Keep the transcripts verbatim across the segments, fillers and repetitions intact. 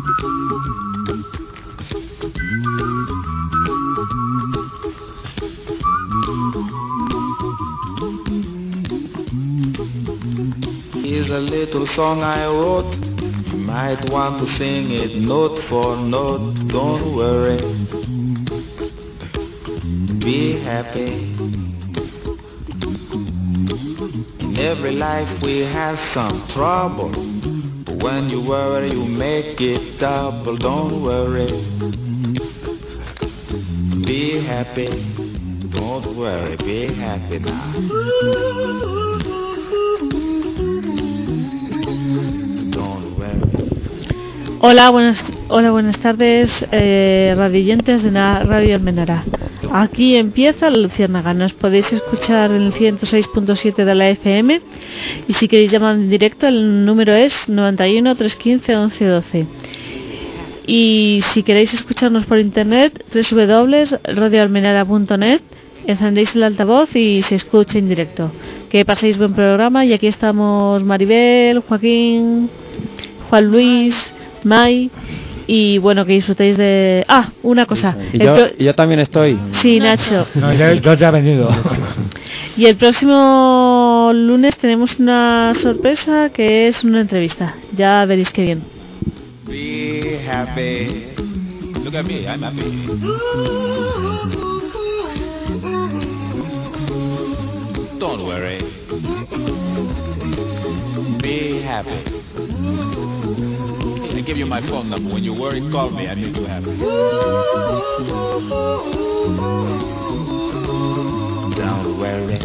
Here's a little song I wrote. You might want to sing it note for note. Don't worry. Be happy. In every life we have some trouble. But when you worry, you make it double. Don't worry. Be happy. Don't worry. Be happy now. Hola, buenas, hola, buenas tardes, eh, radioyentes de la Radio Almenara. Aquí empieza la Luciérnaga. Nos podéis escuchar en el ciento seis punto siete de la F M y si queréis llamar en directo el número es noventa y uno, trescientos quince, once doce. Y si queréis escucharnos por internet, doble u doble u doble u punto radio almenara punto net, encendéis el altavoz y se escucha en directo. Que paséis buen programa y aquí estamos Maribel, Joaquín, Juan Luis, Mai, y bueno, que disfrutéis de... Ah, una cosa. Y yo, pro... y yo también estoy. Sí, Nacho. No, yo, yo ya he venido. Y el próximo lunes tenemos una sorpresa que es una entrevista. Ya veréis qué bien. Be happy. Look at me, I'm happy. Don't worry. Be happy. I give you my phone number. When you worry, call me. I make you happy. Don't worry.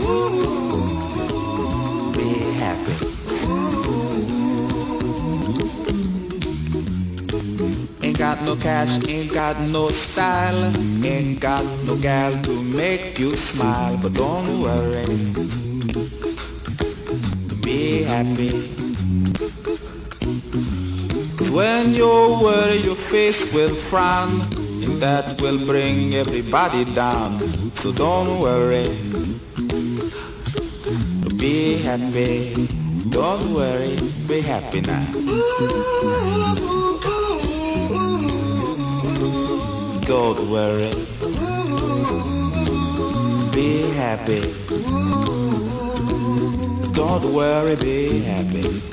Be happy. Ain't got no cash, ain't got no style, ain't got no gal to make you smile, but don't worry. Be happy. When you worry, your face will frown, and that will bring everybody down. So don't worry. Be happy. Don't worry. Be happy now. Don't worry. Be happy. Don't worry. Be happy.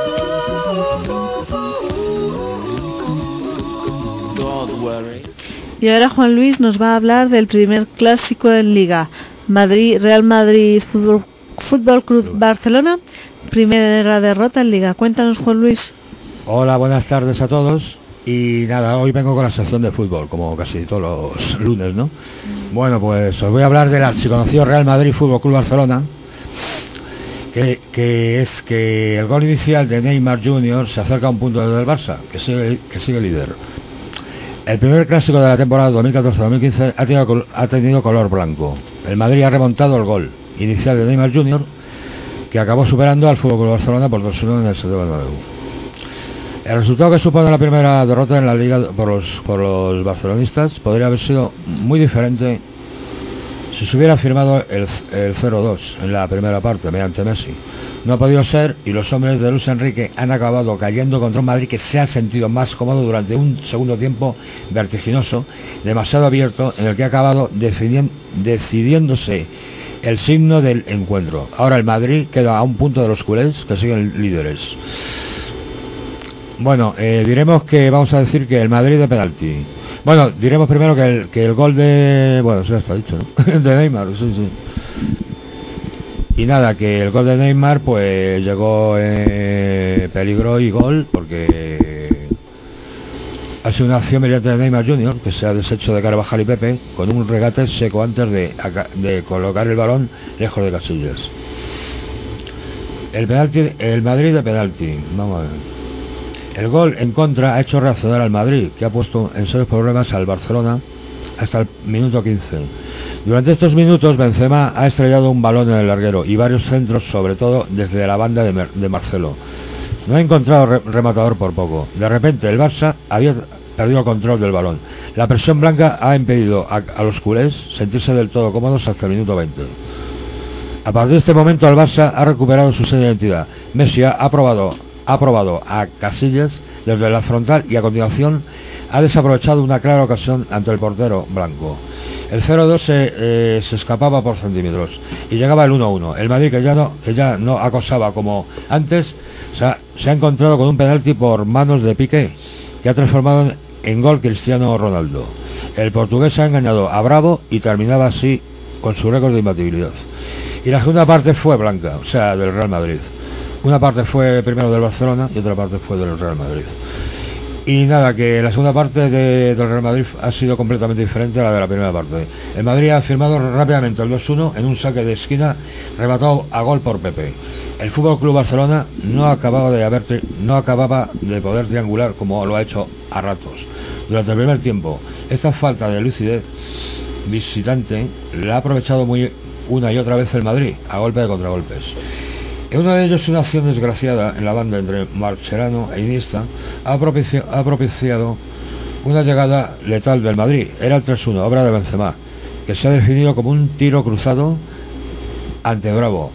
Y ahora Juan Luis nos va a hablar del primer clásico en Liga, Madrid Real Madrid Fútbol, Fútbol Club Barcelona, primera derrota en Liga. Cuéntanos, Juan Luis. Hola, buenas tardes a todos. Y nada, hoy vengo con la sección de fútbol, como casi todos los lunes, ¿no? Bueno, pues os voy a hablar del archiconocido Real Madrid Fútbol Club Barcelona, que, que es que el gol inicial de Neymar junior se acerca a un punto del Barça, que sigue, que sigue líder. El primer clásico de la temporada dos mil catorce dos mil quince ha tenido, ha tenido color blanco. El Madrid ha remontado el gol inicial de Neymar junior, que acabó superando al F C Barcelona por dos uno en el Santiago Bernabéu. El resultado que supone la primera derrota en la Liga por los, por los barcelonistas podría haber sido muy diferente si se hubiera firmado el, el cero dos en la primera parte mediante Messi. No ha podido ser y los hombres de Luis Enrique han acabado cayendo contra un Madrid que se ha sentido más cómodo durante un segundo tiempo vertiginoso, demasiado abierto, en el que ha acabado decidi- decidiéndose el signo del encuentro. Ahora el Madrid queda a un punto de los culés, que siguen líderes. Bueno, eh, diremos que vamos a decir que el Madrid de penalti. Bueno, diremos primero que el, que el gol de... Bueno, eso ya está dicho, ¿no? de Neymar, sí, sí. Y nada, que el gol de Neymar pues llegó en peligro y gol porque ha sido una acción mediante de Neymar junior que se ha deshecho de Carvajal y Pepe con un regate seco antes de, de colocar el balón lejos de Casillas. El penalti, el Madrid de penalti, vamos a ver. El gol en contra ha hecho reaccionar al Madrid, que ha puesto en serios problemas al Barcelona hasta el minuto quince. Durante estos minutos Benzema ha estrellado un balón en el larguero y varios centros, sobre todo desde la banda de, Mer- de Marcelo. No ha encontrado re- rematador por poco. De repente el Barça había perdido el control del balón. La presión blanca ha impedido a, a los culés sentirse del todo cómodos hasta el minuto veinte. A partir de este momento el Barça ha recuperado su seña de identidad. Messi ha probado, ha probado a Casillas desde la frontal y a continuación ha desaprovechado una clara ocasión ante el portero blanco. El cero dos se, eh, se escapaba por centímetros y llegaba el uno uno. El Madrid, que ya no, que ya no acosaba como antes, se ha, se ha encontrado con un penalti por manos de Piqué, que ha transformado en gol Cristiano Ronaldo. El portugués ha engañado a Bravo y terminaba así con su récord de imbatibilidad. Y la segunda parte fue blanca, o sea, del Real Madrid. Una parte fue primero del Barcelona y otra parte fue del Real Madrid. Y nada, que la segunda parte de, del Real Madrid ha sido completamente diferente a la de la primera parte. El Madrid ha firmado rápidamente el dos uno en un saque de esquina rematado a gol por Pepe. El F C Barcelona no acababa de haber tri- no acababa de poder triangular como lo ha hecho a ratos. Durante el primer tiempo, esta falta de lucidez visitante la ha aprovechado muy una y otra vez el Madrid, a golpe de contragolpes. En uno de ellos, una acción desgraciada en la banda entre Mascherano e Iniesta ha, propici- ha propiciado una llegada letal del Madrid. Era el tres uno, obra de Benzema, que se ha definido como un tiro cruzado ante Bravo.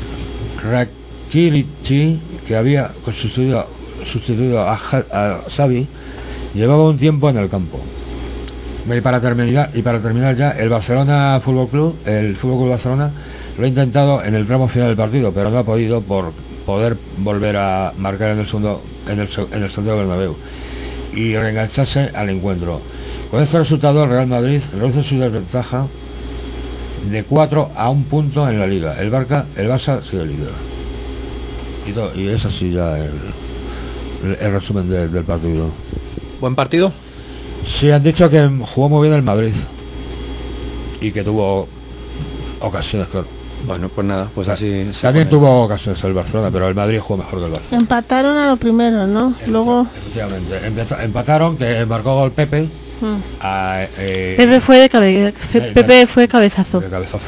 Rakitici, que había sustituido, sustituido a, a Xavi, llevaba un tiempo en el campo. Y para terminar, y para terminar ya, el Barcelona Fútbol Club, el Fútbol Club Barcelona lo ha intentado en el tramo final del partido, pero no ha podido por poder volver a marcar en el segundo, en el, en el Santiago Bernabéu y reengancharse al encuentro. Con este resultado, el Real Madrid reduce su desventaja de cuatro a un punto en la Liga. El Barca, el Barça sigue líder. Y, to, y es así ya el, el, el resumen de, del partido. ¿Buen partido? Sí, han dicho que jugó muy bien el Madrid y que tuvo ocasiones, claro. Bueno, pues nada, pues así se también pone. tuvo ocasiones el Barcelona, pero el Madrid jugó mejor que el Barcelona. Empataron a lo primero, ¿no? Luego Efectivamente, Empezó, empataron, que marcó gol Pepe. mm. A, eh, Pepe fue de cabe- de, Pepe fue cabezazo. de cabezazo.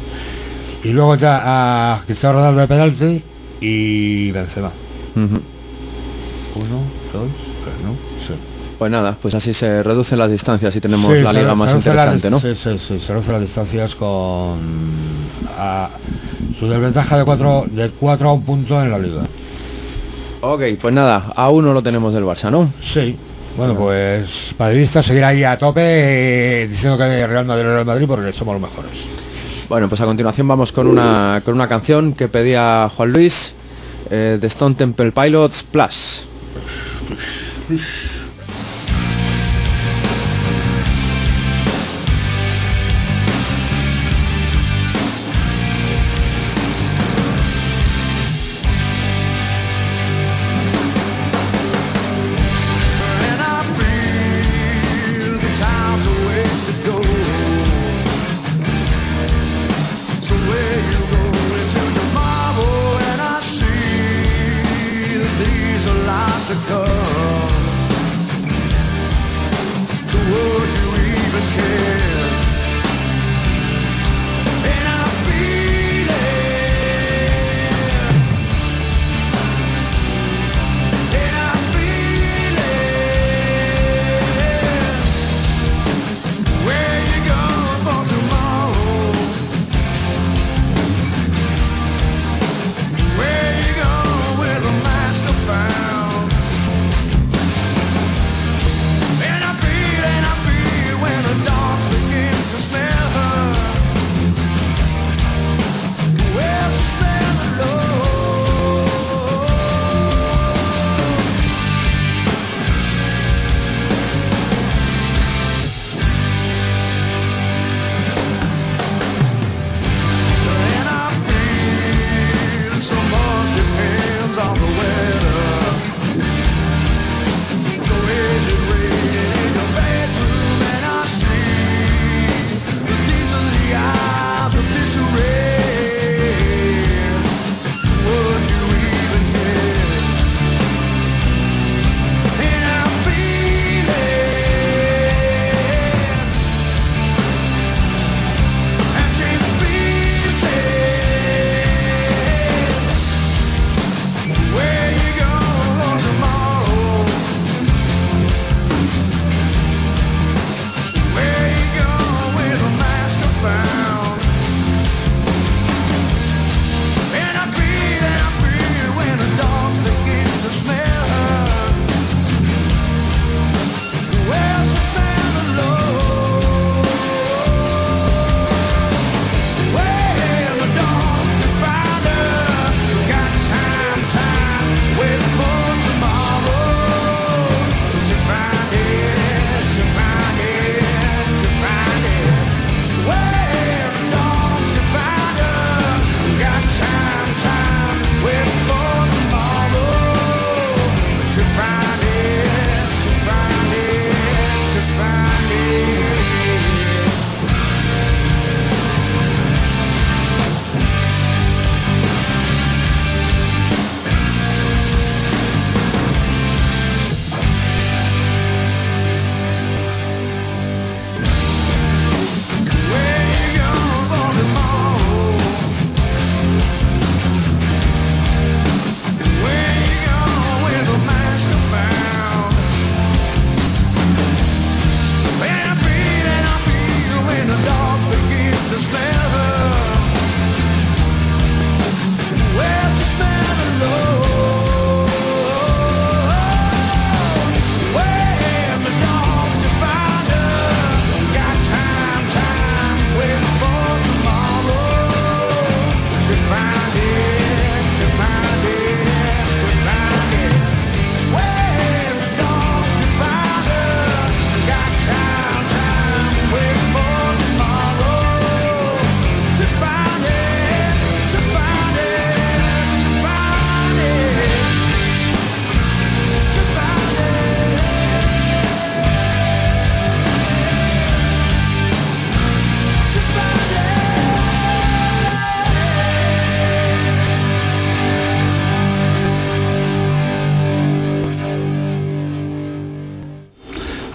Y luego ya a Cristiano Ronaldo de penalti y Benzema. Uh-huh. Uno, dos, tres, ¿no? Sí. Pues nada, pues así se reducen las distancias y tenemos Sí, la se- liga se más reduce interesante, la, ¿no? Sí, sí, sí, se reducen las distancias con a, su desventaja de cuatro de cuatro a un punto en la liga. Ok, pues nada, a uno lo tenemos del Barça, ¿no? Sí. Bueno, pues madridistas seguir ahí a tope eh, diciendo que Real Madrid, Real Madrid, porque somos los mejores. Bueno, pues a continuación vamos con una con una canción que pedía Juan Luis, eh, de Stone Temple Pilots, Plus. To come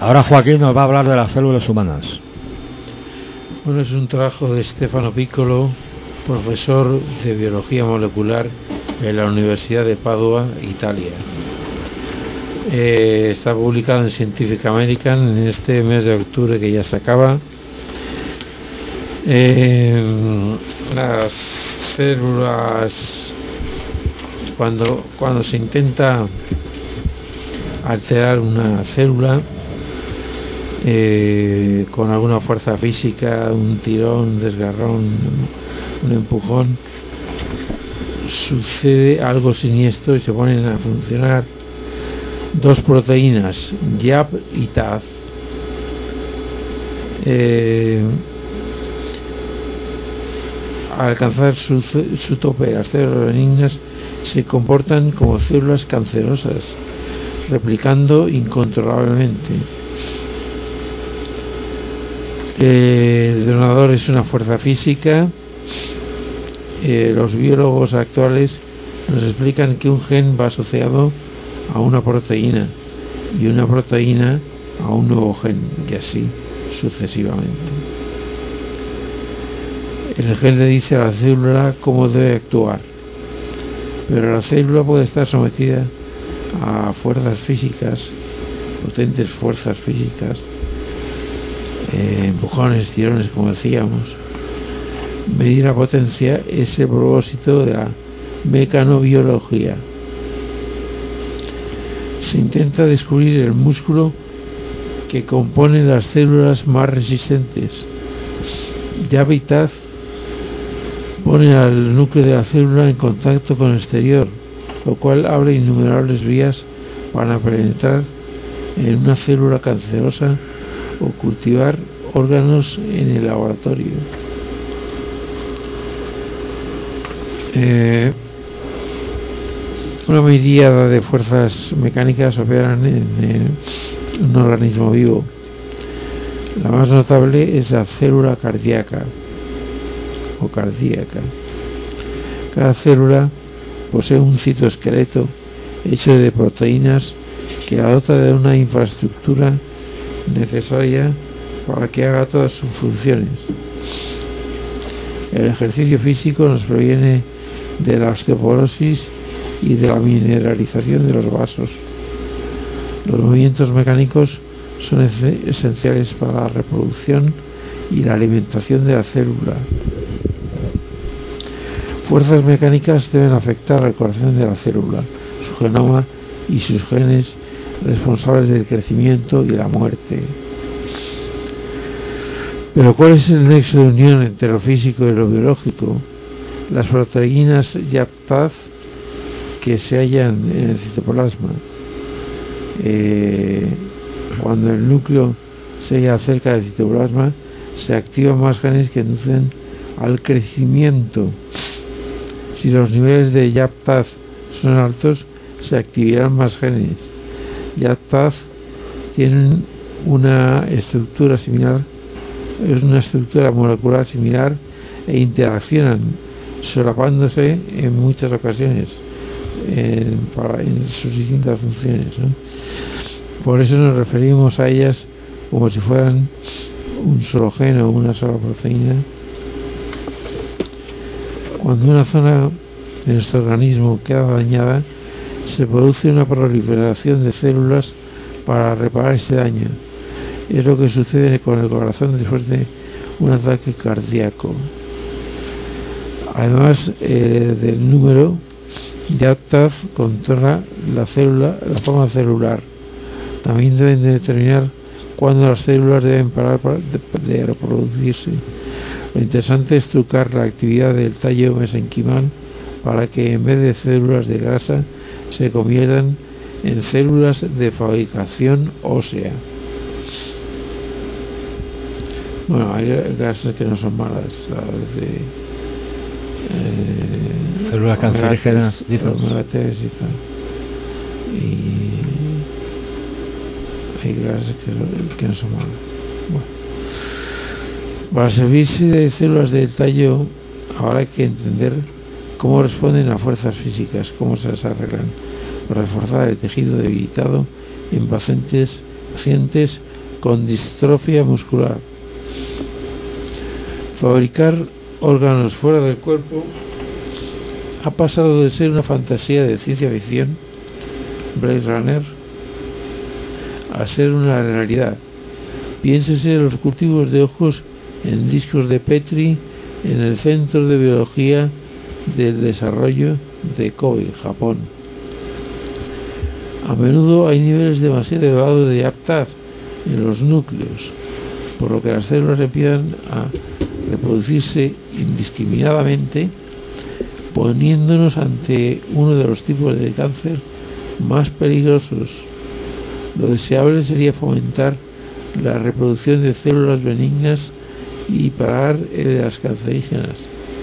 Ahora Joaquín nos va a hablar de las células humanas. Bueno, es un trabajo de Stefano Piccolo, profesor de biología molecular en la Universidad de Padua, Italia. Eh, está publicado en Scientific American en este mes de octubre que ya se acaba. Eh, las células, cuando, cuando se intenta alterar una célula eh, con alguna fuerza física, un tirón, un desgarrón, un empujón, sucede algo siniestro y se ponen a funcionar dos proteínas, Y A P y T A Z. Eh, al alcanzar su, su tope, las células benignas se comportan como células cancerosas, replicando incontrolablemente. El detonador es una fuerza física. Eh, los biólogos actuales nos explican que un gen va asociado a una proteína y una proteína a un nuevo gen, y así sucesivamente. El gen le dice a la célula cómo debe actuar, pero la célula puede estar sometida a fuerzas físicas, potentes fuerzas físicas, eh, empujones, tirones, como decíamos. Medir la potencia es el propósito de la mecanobiología. Se intenta descubrir el músculo que compone las células más resistentes. Y A P y T A Z pone al núcleo de la célula en contacto con el exterior, lo cual abre innumerables vías para penetrar en una célula cancerosa o cultivar órganos en el laboratorio. Eh, una miríada de fuerzas mecánicas operan en, en un organismo vivo. La más notable es la célula cardíaca o cardíaca. Cada célula posee un citoesqueleto hecho de proteínas que la dota de una infraestructura necesaria para que haga todas sus funciones. El ejercicio físico nos previene de la osteoporosis y de la mineralización de los vasos. Los movimientos mecánicos son esenciales para la reproducción y la alimentación de la célula. Fuerzas mecánicas deben afectar al corazón de la célula, su genoma y sus genes responsables del crecimiento y la muerte. Pero ¿cuál es el nexo de unión entre lo físico y lo biológico? Las proteínas Y A P T A Z que se hallan en el citoplasma. Eh, cuando el núcleo se halla cerca del citoplasma, se activan más genes que inducen al crecimiento. Si los niveles de Y A P T A Z son altos, se activarán más genes. Y A P T A Z tienen una estructura similar, es una estructura molecular similar e interaccionan solapándose en muchas ocasiones en, para, en sus distintas funciones, ¿no? Por eso nos referimos a ellas como si fueran un solo gen o una sola proteína. Cuando una zona de nuestro organismo queda dañada, se produce una proliferación de células para reparar ese daño. Es lo que sucede con el corazón después de un ataque cardíaco. Además eh, del número, Y A P T A Z controla la célula, la forma celular. También deben de determinar cuándo las células deben parar de, de reproducirse. Lo interesante es trucar la actividad del tallo mesenquimal para que en vez de células de grasa se conviertan en células de fabricación ósea. Bueno, hay grasas que no son malas, las de eh, células cancerígenas y tal. Y hay grasas que, que no son malas. Bueno, para servirse de células del tallo, ahora hay que entender cómo responden a fuerzas físicas, cómo se las arreglan para reforzar el tejido debilitado en pacientes, pacientes con distrofia muscular. Fabricar órganos fuera del cuerpo ha pasado de ser una fantasía de ciencia ficción, Blade Runner, a ser una realidad. Piénsese en los cultivos de ojos en discos de Petri en el Centro de Biología del Desarrollo de Kobe, Japón. A menudo hay niveles demasiado elevados de Yaptaz en los núcleos, por lo que las células empiezan a reproducirse indiscriminadamente, poniéndonos ante uno de los tipos de cáncer más peligrosos. Lo deseable sería fomentar la reproducción de células benignas y parar el de las cancerígenas,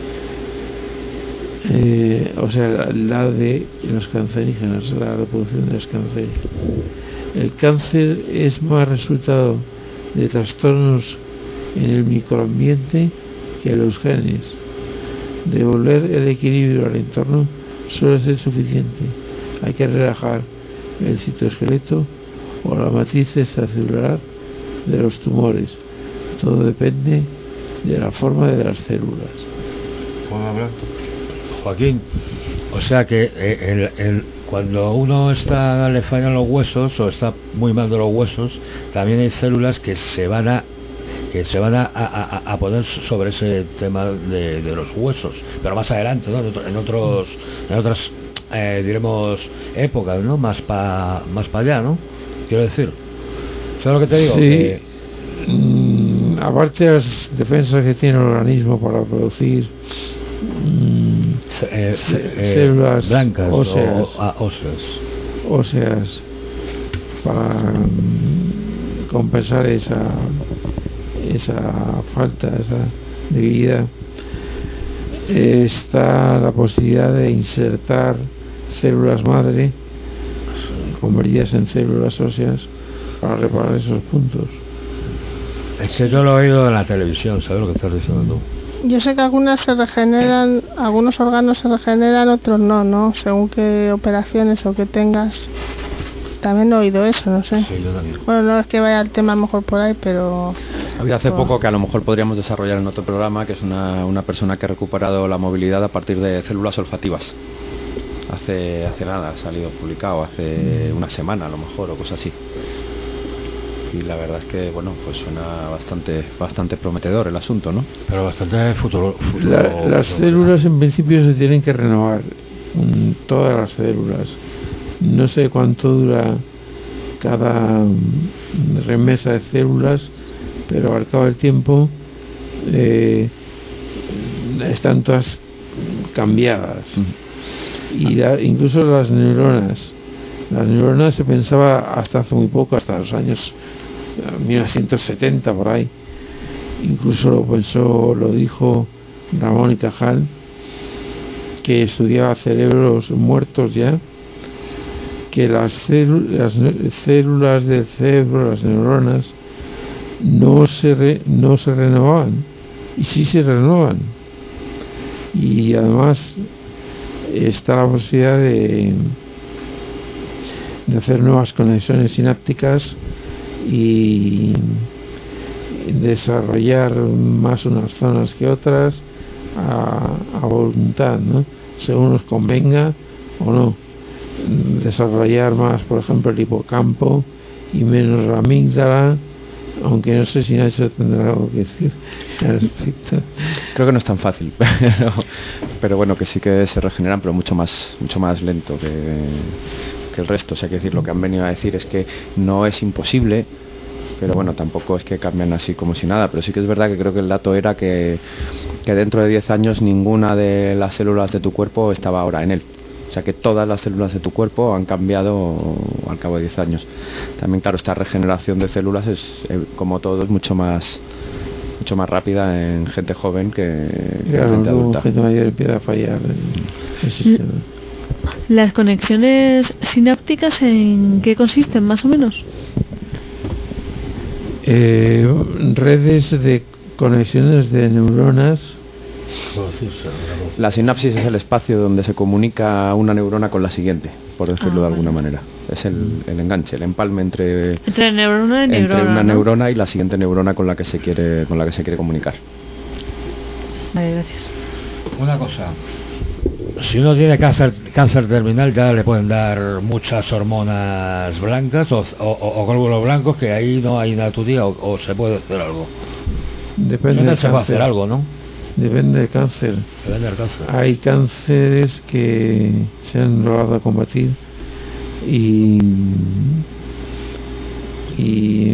eh, o sea, la, la de las cancerígenas, la reproducción de las cancerígenas. El cáncer es más resultado de trastornos en el microambiente que los genes. Devolver el equilibrio al entorno suele ser suficiente. Hay que relajar el citoesqueleto o la matriz extracelular de los tumores. Todo depende de la forma de las células. ¿Puedo hablar? Joaquín, o sea que eh, el, el, cuando uno está le fallan los huesos o está muy mal de los huesos, también hay células que se van a que se van a, a, a poner sobre ese tema de, de los huesos, pero más adelante, ¿no? En otros, en otras, eh, diremos, épocas, ¿no? Más para más para allá, ¿no? Quiero decir, ¿sabes lo que te digo? Sí. Que... Mm, aparte de las defensas que tiene el organismo para producir mm, eh, eh, células blancas óseas, o, ah, óseas, óseas para mm, compensar esa esa falta, esa debilidad, está la posibilidad de insertar células madre convertidas en células óseas para reparar esos puntos. Es que yo lo he oído en la televisión, ¿sabes lo que estás diciendo tú? Yo sé que algunas se regeneran, algunos órganos se regeneran, otros no, ¿no? Según qué operaciones o que tengas. También he oído eso, no sé. Sí, yo también. Bueno, no es que vaya el tema mejor por ahí, pero... Había hace poco que a lo mejor podríamos desarrollar en otro programa, que es una, una persona que ha recuperado la movilidad a partir de células olfativas. Hace, hace nada, ha salido publicado, hace una semana a lo mejor, o cosas así. Y la verdad es que, bueno, pues suena bastante bastante prometedor el asunto, ¿no? Pero bastante futuro. futuro La, las futuro, células en principio se tienen que renovar, um, todas las células. No sé cuánto dura cada remesa de células, pero al cabo del tiempo eh, están todas cambiadas. Y la, incluso las neuronas. Las neuronas se pensaba hasta hace muy poco, hasta los años mil novecientos setenta por ahí. Incluso lo pensó, lo dijo Ramón y Cajal, que estudiaba cerebros muertos ya, que las, células, las células del cerebro, las neuronas, no se re, no se renovaban, y sí se renovan. Y además está la posibilidad de, de hacer nuevas conexiones sinápticas y desarrollar más unas zonas que otras a, a voluntad, ¿no? Según nos convenga o no. Desarrollar más, por ejemplo, el hipocampo y menos la amígdala, aunque no sé si Nacho tendrá algo que decir al respecto. Creo que no es tan fácil, pero, pero bueno, que sí que se regeneran, pero mucho más mucho más lento que, que el resto. O sea, que decir, lo que han venido a decir es que no es imposible, pero bueno, tampoco es que cambien así como si nada. Pero sí que es verdad que creo que el dato era que, que dentro de diez años ninguna de las células de tu cuerpo estaba ahora en él. O sea que todas las células de tu cuerpo han cambiado al cabo de diez años. También, claro, esta regeneración de células es, eh, como todo, es mucho más mucho más rápida en gente joven que, que claro, en gente adulta. Gente mayor empieza a fallar el sistema. ¿Las conexiones sinápticas en qué consisten, más o menos? Eh, redes de conexiones de neuronas La sinapsis es el espacio donde se comunica una neurona con la siguiente, por decirlo ah, de alguna vale. manera. Es el, el enganche, el empalme entre, entre neurona y entre neurona, una ¿no? neurona y la siguiente neurona con la que se quiere con la que se quiere comunicar. Vale, gracias. Una cosa. Si uno tiene cáncer, cáncer terminal, ya le pueden dar muchas hormonas blancas o, o, o glóbulos blancos, que ahí no hay naturía, o, o se puede hacer algo. Depende del se puede hacer algo, ¿no? Depende del cáncer. Depende del cáncer. Hay cánceres que se han logrado a combatir y y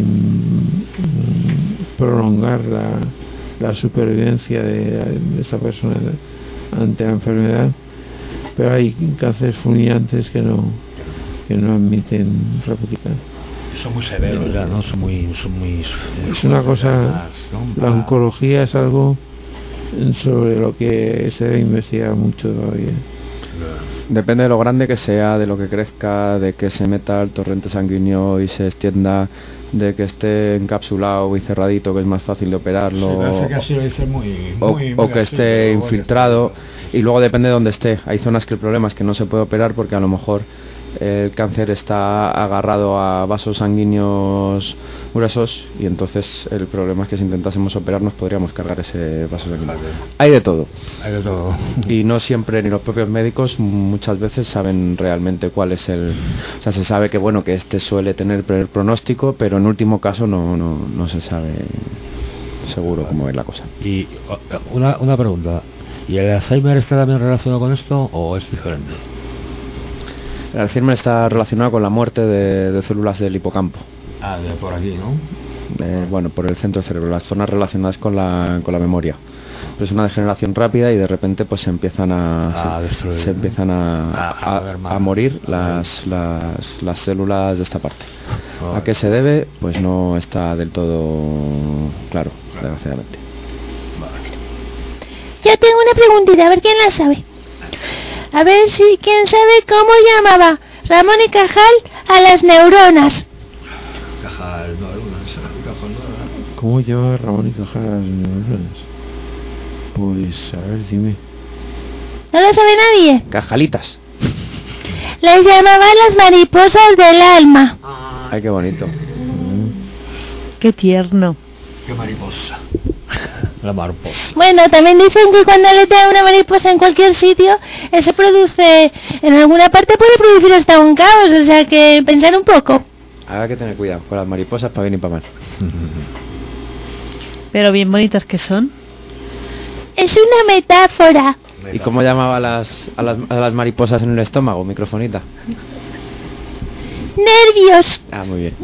prolongar la, la supervivencia de, de esta persona ante la enfermedad, pero hay cánceres fulminantes que no que no admiten réplica. Son muy severos ya, ¿no? Son muy, son muy es una cosa, la oncología es algo sobre lo que se debe investigar mucho todavía. Depende de lo grande que sea, de lo que crezca, de que se meta el torrente sanguíneo y se extienda, de que esté encapsulado y cerradito, que es más fácil de operarlo, sí, parece que así lo dice muy, o, muy, o muy que así, esté infiltrado, que... y luego depende de dónde esté. Hay zonas que el problema es que no se puede operar porque a lo mejor el cáncer está agarrado a vasos sanguíneos gruesos y entonces el problema es que si intentásemos operarnos podríamos cargar ese vaso sanguíneo. Vale. Hay de todo. Hay de todo. Y no siempre, ni los propios médicos muchas veces saben realmente cuál es el... O sea, se sabe que bueno, que este suele tener pronóstico, pero en último caso no, no, no se sabe seguro cómo es la cosa. Y una, una pregunta, ¿y el Alzheimer está también relacionado con esto o es diferente? El Alzheimer está relacionado con la muerte de, de células del hipocampo. Ah, de por aquí, ¿no? Eh, bueno, por el centro del cerebro, las zonas relacionadas con la, con la memoria. Pero es una degeneración rápida y de repente pues se empiezan a, a se, destruir, se empiezan a, a, a, a morir las, las, las células de esta parte. Oh. ¿A qué se debe? Pues no está del todo claro, desgraciadamente. Ya tengo una preguntita, a ver quién la sabe. A ver si quién sabe cómo llamaba Ramón y Cajal a las neuronas. Cajal, neuronas, Cajal, neuronas. ¿Cómo llamaba Ramón y Cajal a las neuronas? Pues, a ver, dime. ¿No lo sabe nadie? Cajalitas. Les llamaban las mariposas del alma. Ay, qué bonito. Qué tierno. Qué mariposa. La mariposa. Bueno, también dicen que cuando le da una mariposa en cualquier sitio, eso produce, en alguna parte puede producir hasta un caos, o sea que pensar un poco. Habrá que tener cuidado con las mariposas para bien y para mal. Pero bien bonitas que son. Es una metáfora. ¿Y cómo llamaba a las, a las, a las mariposas en el estómago, microfonita? Nervios. Ah, muy bien.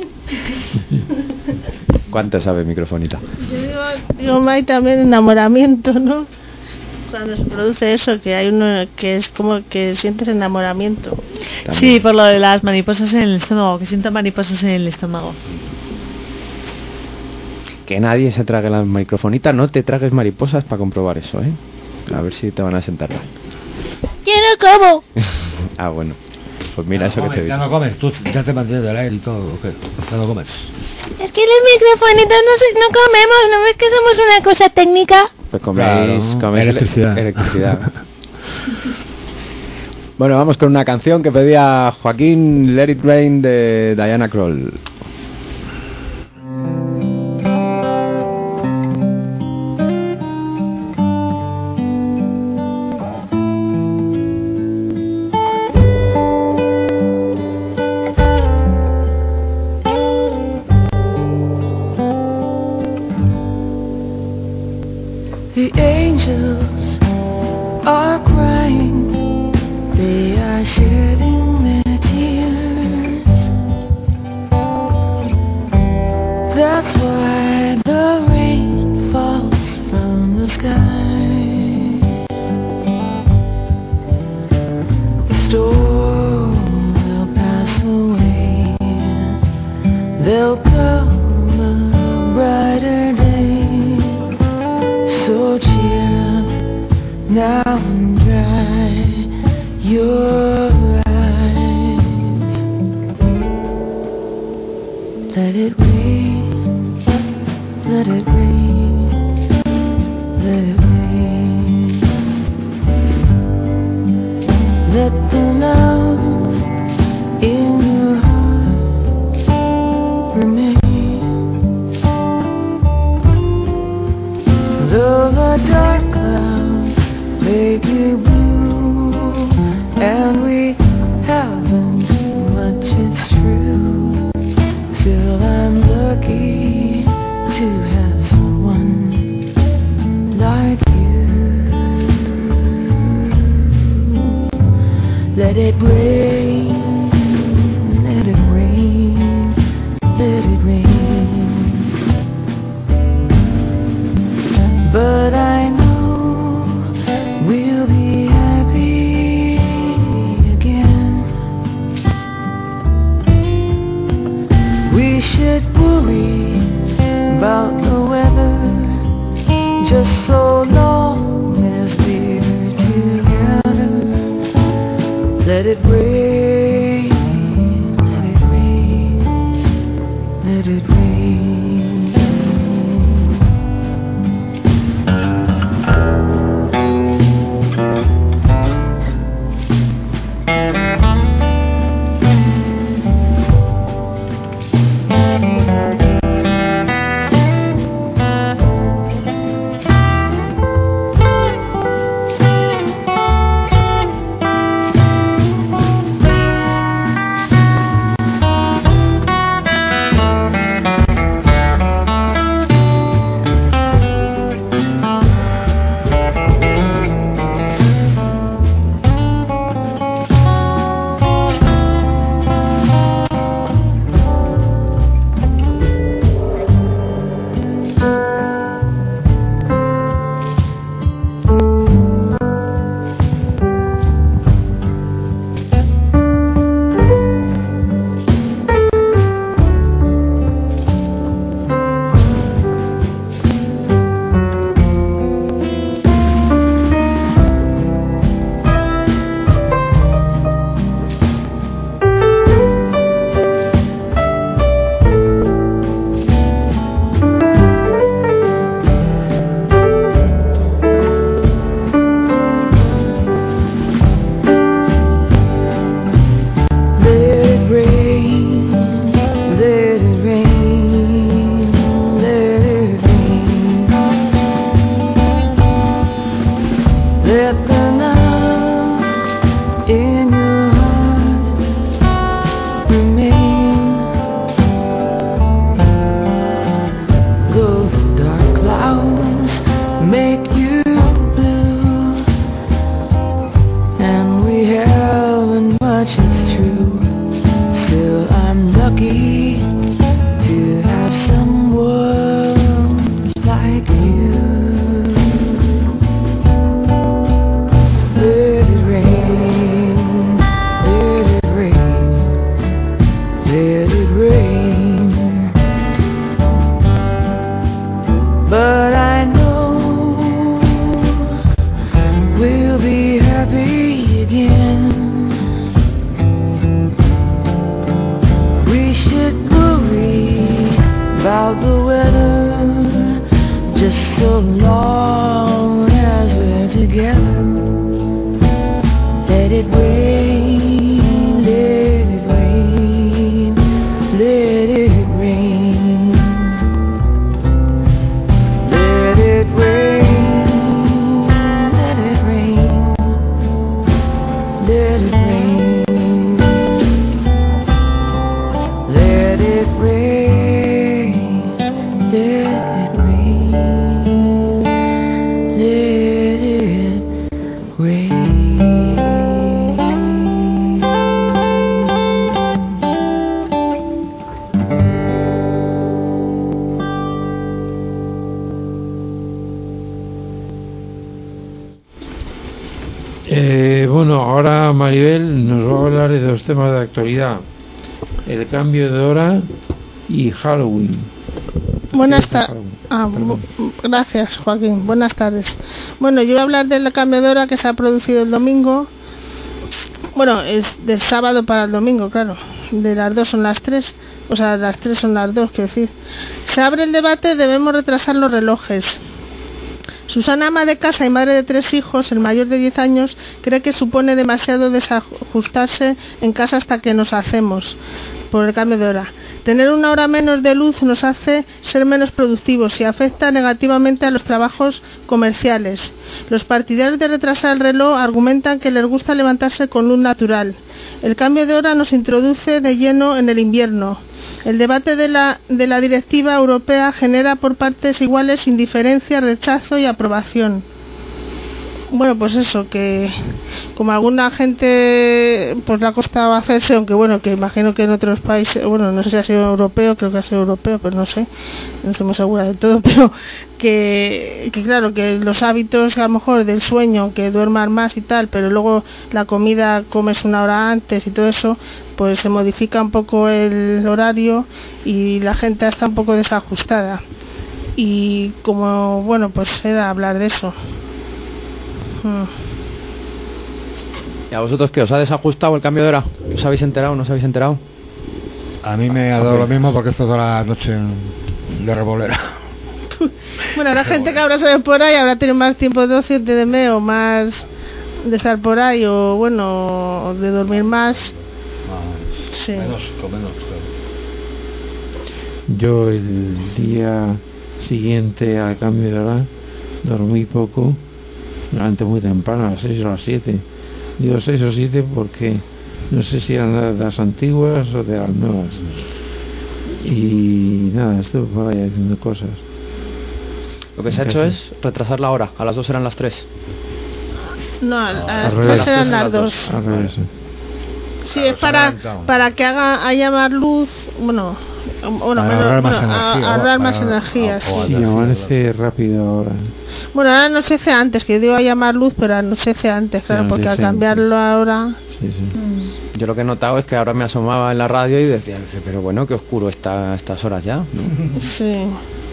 ¿Cuánto sabe microfonita? Yo digo, digo, hay también enamoramiento, ¿no? Cuando se produce eso, que hay uno que es como que sientes enamoramiento. También. Sí, por lo de las mariposas en el estómago, que siento mariposas en el estómago. Que nadie se trague la microfonita, no te tragues mariposas para comprobar eso, ¿eh? A ver si te van a sentar mal. Yo no como. Ah, bueno. Pues mira, ya eso no que te digo. Ya no comes, tú ya te mantienes del aire y todo, ¿qué? Ya no comes. Es que los microfonitos no, se, no comemos, ¿no ves que somos una cosa técnica? Pues coméis, claro, coméis electricidad. electricidad. Bueno, vamos con una canción que pedía Joaquín, Let It Rain, de Diana Krall. The angels are crying, they are shedding their tears. That's why the rain falls from the sky. The storm will pass away, there'll come a brighter day. So cheer up now and dry your eyes. Let it rain, let it rain, let it rain. Let the love in your heart remain. Though the dark clouds make you blue, and we haven't much, it's true, still I'm lucky to have someone like you. Let it rain, let it rain, let it rain. But I know we'll be happy again. We should worry about the weather just so long as we're together. Let it rain, let it rain, let it rain. Eh, bueno, ahora Maribel nos va a hablar de dos temas de actualidad: el cambio de hora y Halloween. Buenas tardes. Ah, gracias, Joaquín. Buenas tardes. Bueno, yo voy a hablar del cambio de hora que se ha producido el domingo. Bueno, es del sábado para el domingo, claro. De las dos son las tres. O sea, las tres son las dos, quiero decir. Se abre el debate, debemos retrasar los relojes. Susana, ama de casa y madre de tres hijos, el mayor de diez años, cree que supone demasiado desajustarse en casa hasta que nos hacemos por el cambio de hora. Tener una hora menos de luz nos hace ser menos productivos y afecta negativamente a los trabajos comerciales. Los partidarios de retrasar el reloj argumentan que les gusta levantarse con luz natural. El cambio de hora nos introduce de lleno en el invierno. El debate de la, de la directiva europea genera por partes iguales indiferencia, rechazo y aprobación. Bueno, pues eso, que como alguna gente pues le ha costado hacerse, aunque bueno, que imagino que en otros países, bueno, no sé si ha sido europeo, creo que ha sido europeo, pero no sé, no estoy muy segura de todo, pero que, que claro, que los hábitos a lo mejor del sueño, que duermas más y tal, pero luego la comida comes una hora antes y todo eso, pues se modifica un poco el horario y la gente está un poco desajustada. Y como, bueno, pues era hablar de eso. ¿Y a vosotros qué? ¿Os ha desajustado el cambio de hora? ¿Os habéis enterado o no os habéis enterado? A mí me ha dado lo mismo porque esto toda la noche de revolera. Bueno, habrá gente que habrá salido por ahí, habrá tenido más tiempo de ocio, de M o más de estar por ahí, o bueno, de dormir más. Ah, sí. Menos, con menos, claro. Yo el día siguiente al cambio de hora dormí poco. Antes muy temprano, a las seis o las siete. Digo seis o siete porque no sé si eran de las antiguas o de las nuevas. Y nada, estuve por ahí haciendo cosas. Lo que se ha hecho es retrasar la hora. A las dos eran las tres. No, a, a, Al a revés. eran las dos. Al revés. Sí, es para, para que haga haya más luz, bueno, bueno, Para menos- ahorrar más bueno, a- energía, ahorrar o más para- energía, o- o sí. Sí, amanece rápido ahora. Bueno, ahora anochece antes, que yo digo haya más luz, pero anochece antes, claro, Sí, porque al anochece cambiarlo ahora... Sí, sí. Yo lo que he notado es que ahora me asomaba en la radio y decía, pero bueno, qué oscuro está a estas horas ya, ¿no? Sí.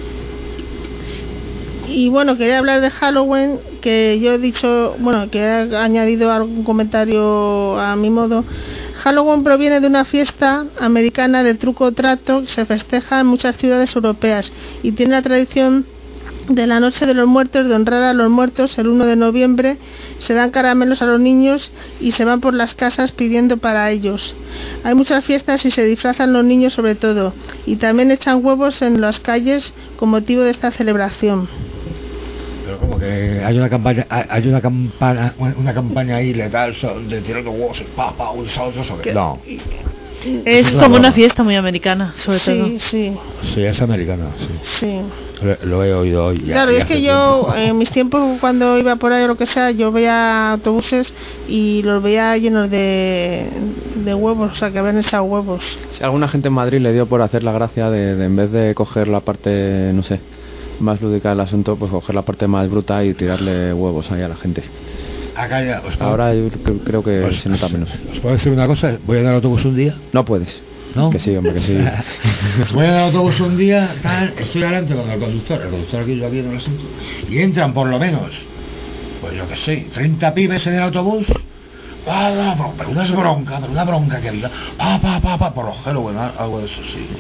Y bueno, quería hablar de Halloween, que yo he dicho, bueno, que he añadido algún comentario a mi modo. Halloween proviene de una fiesta americana de truco o trato que se festeja en muchas ciudades europeas y tiene la tradición de la Noche de los Muertos, de honrar a los muertos. El uno de noviembre se dan caramelos a los niños y se van por las casas pidiendo para ellos. Hay muchas fiestas y se disfrazan los niños sobre todo, y también echan huevos en las calles con motivo de esta celebración. Pero como que hay una campaña, hay una campaña, una campaña ahí letal so- de tirar los huevos, pa, pa, un salto, eso que- no, Es Es como una una broma. fiesta muy americana, sobre todo. Sí, sí, sí, es americana, sí. sí. Lo, lo he oído hoy. ya- Claro, ya es que hace yo tiempo. en mis tiempos cuando iba por ahí o lo que sea, yo veía autobuses y los veía llenos de, de huevos, o sea, que habían echado huevos. Si alguna gente en Madrid le dio por hacer la gracia de, de en vez de coger la parte, no sé, más lúdica del asunto, pues coger la parte más bruta y tirarle huevos ahí a la gente. Acá ya, os puedo- Ahora yo cre- creo que os- se nota os- menos. ¿Os puedo decir una cosa? Voy en el autobús un día. No puedes. ¿No? Que sí, hombre, que sí. Voy en el autobús un día, tal, estoy delante con el conductor, el conductor aquí, yo aquí en el asiento, y entran por lo menos, pues yo que sé, treinta pibes en el autobús. Pa, pa, pa, pero una bronca, pero una bronca que había, pa, pa, pa, pa, por los Halloween, algo de eso, sí.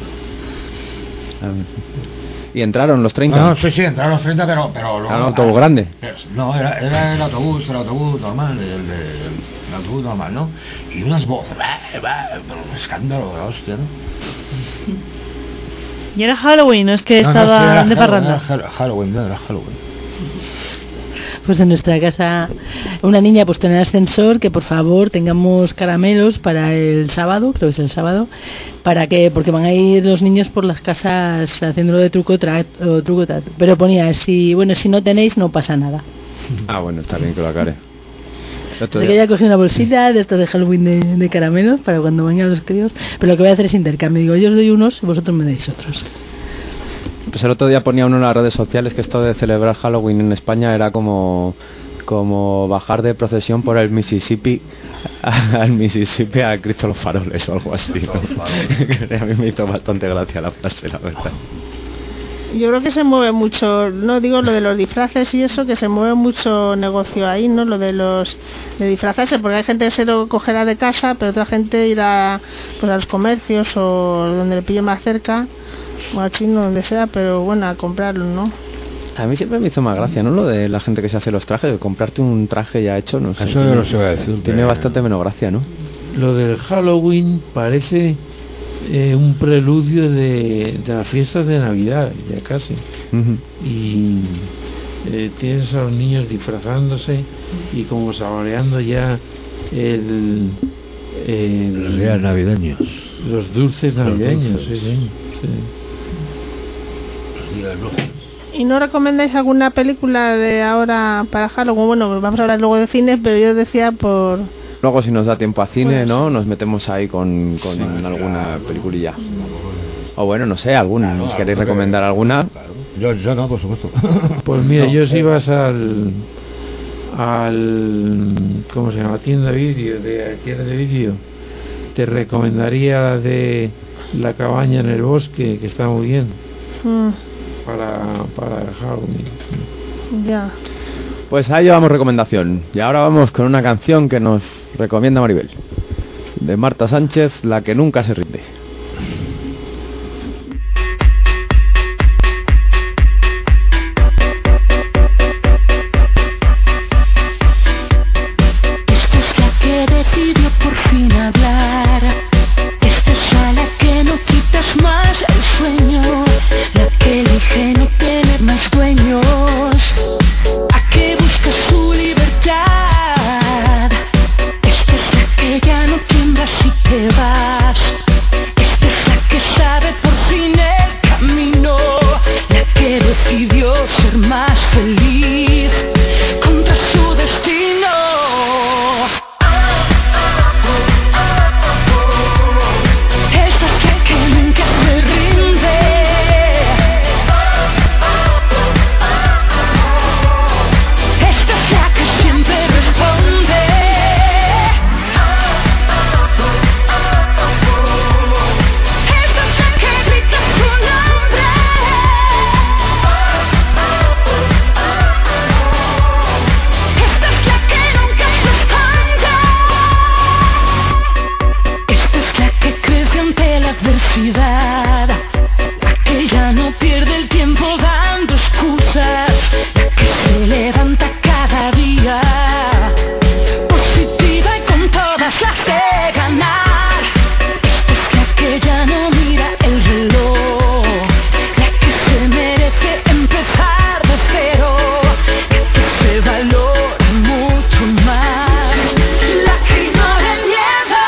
Y entraron los treinta. No, no, sí, sí, entraron los treinta, pero... pero luego- ¿Era un autobús grande? No, era, era el autobús, el autobús normal, el, el, el autobús normal, ¿no? Y unas voces, bah, bah, pero un escándalo de la hostia, ¿no? Y era Halloween, no es que No, no, estaba sí, era de Halloween, parranda. era Hall- Halloween, no, era Halloween. Pues en nuestra casa una niña ha puesto en el ascensor que por favor tengamos caramelos para el sábado, creo que es el sábado, para que porque van a ir los niños por las casas haciéndolo de truco trato, truco trato. Pero ponía si bueno si no tenéis no pasa nada. Ah, bueno, está bien que lo aclare. El otro Así día- que ella cogió una bolsita de estas de Halloween de, de caramelos para cuando vengan los críos. Pero lo que voy a hacer es intercambio. Digo, yo os doy unos y vosotros me dais otros. Pues el otro día ponía uno en las redes sociales que esto de celebrar Halloween en España era como como bajar de procesión por el Mississippi al Mississippi a Cristo los faroles o algo así, ¿no? A mí me hizo bastante gracia la frase, la verdad. Yo creo que se mueve mucho, no digo lo de los disfraces y eso, que se mueve mucho negocio ahí, ¿no? Lo de los de disfrazarse, porque hay gente que se lo cogerá de casa, pero otra gente irá pues a los comercios o donde le pille más cerca, o al chino, donde sea, pero bueno, a comprarlo, ¿no? A mí siempre me hizo más gracia, ¿no? Lo de la gente que se hace los trajes, de comprarte un traje ya hecho, no sé. Eso yo no sé decir. Tiene bastante menos gracia, ¿no? Lo del Halloween parece eh, un preludio de, de las fiestas de Navidad, ya casi. Uh-huh. Y eh, tienes a los niños disfrazándose y como saboreando ya el... el los días navideños. Los dulces navideños, los dulces. sí, sí. sí. Los días dulces. ¿Y no recomendáis alguna película de ahora para Halloween? Bueno, vamos a hablar luego de cines, pero yo decía por... Luego si nos da tiempo a cine, Pues, ¿no? Nos metemos ahí con, con sí, alguna claro. peliculilla. O bueno, no sé, alguna. Claro, ¿Os queréis claro, recomendar alguna? Claro. Yo, yo no, por supuesto. Pues mira, No, yo si eh, vas al... al... ¿cómo se llama? Tienda de vídeo, de tienda de vídeo, te recomendaría la de La cabaña en el bosque, que está muy bien. Mm, Para, para Halloween. ya. Pues ahí llevamos recomendación. Y ahora vamos con una canción que nos recomienda Maribel. De Marta Sánchez, La que nunca se rinde. Esta es la que decidió por fin hablar. Esta es a la que no quitas más el sueño. La que elige no tener más dueños. A que busca su libertad. Esta es la que ya no tiembla si te vas. Esta es la que sabe por fin el camino. La que decidió ser más feliz contra su destino. Esta es la que nunca se rinde. Esta es la que siempre responde. Esta es la que grita su nombre. Esta es la que nunca se esconde. Esta es la que crece ante la adversidad. La que ya no pierde el tiempo dando excusas. La que se levanta cada día positiva y con todas las de ganar. Esta es la que ya no mira el reloj. La que se merece empezar de cero. La que se valora mucho más. La que ignora el miedo.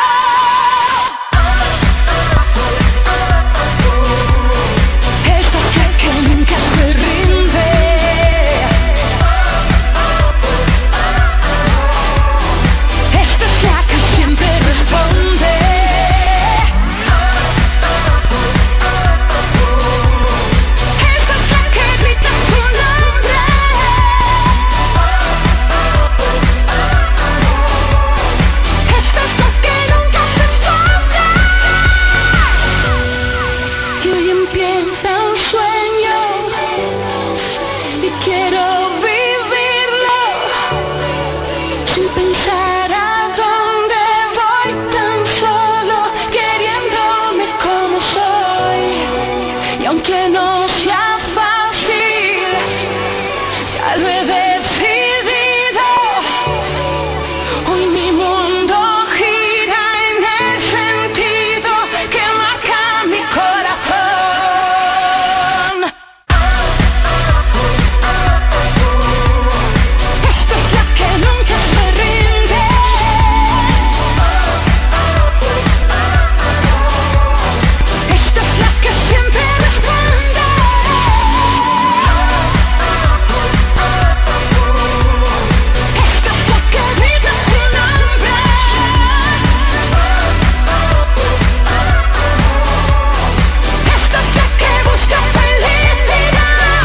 Esta es la que nunca se rinde. Esta es la que siempre responde. Esta es la que grita su nombre. Esta es la que nunca se esconde. Y hoy empieza un sueño y quiero vivirlo sin pensar a dónde voy, tan solo queriéndome como soy. Y aunque no sea fácil, ya lo he decidido. Hoy mi mundo gira en el sentido que marca mi corazón. Esta es la que nunca se rinde. Esta es la que siempre responde. Esta es la que grita su nombre. Esta es la que busca felicidad.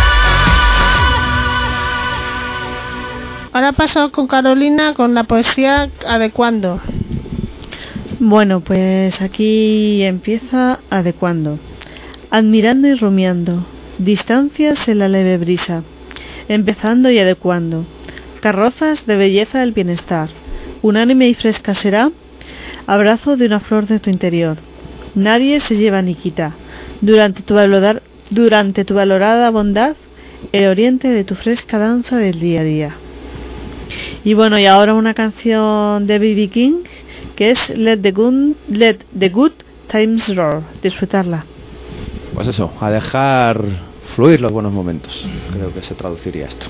Ahora paso con Carolina con la poesía Adecuando. Bueno, pues aquí empieza Adecuando. Admirando y rumiando, distancias en la leve brisa, empezando y adecuando, carrozas de belleza del bienestar, unánime y fresca será, abrazo de una flor de tu interior. Nadie se lleva ni quita, durante tu, valorar, durante tu valorada bondad, el oriente de tu fresca danza del día a día. Y bueno, y ahora una canción de B B King, que es Let the Good, Let the Good Times Roll. Disfrutarla. Pues eso, a dejar fluir los buenos momentos. Creo que se traduciría esto.